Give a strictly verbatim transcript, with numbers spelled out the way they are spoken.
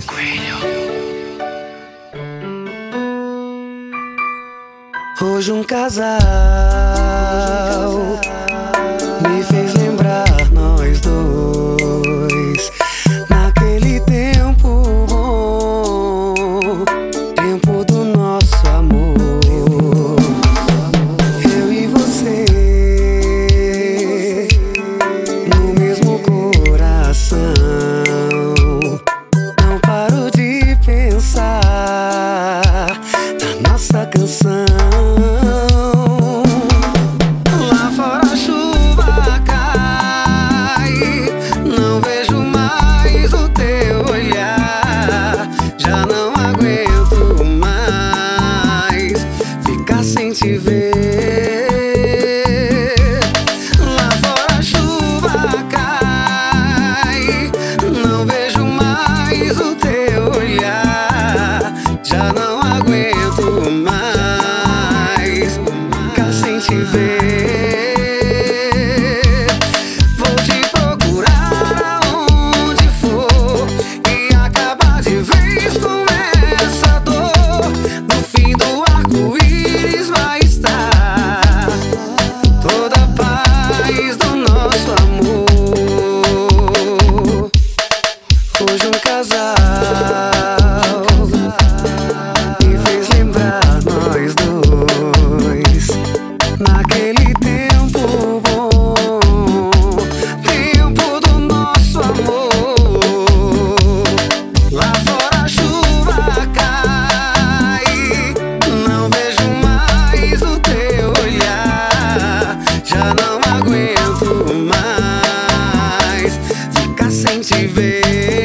Hoje um casal me fez lembrar nós dois, naquele tempo bom, tempo do nosso amor. Eu e você no mesmo coração. Não paro de pensar na nossa canção. Te ver lá fora, a chuva cai. Não vejo mais o teu olhar. Já não aguento mais ficar sem te ver. Vou te procurar aonde for e acabar de vez com essa dor. No fim do arco-íris vai estar toda a paz do nosso amor. Hoje um casal me fez lembrar nós dois, naquele tempo bom, tempo do nosso amor. Lá fora a chuva cai. Não vejo mais o teu olhar. Já não aguento mais ficar sem te ver.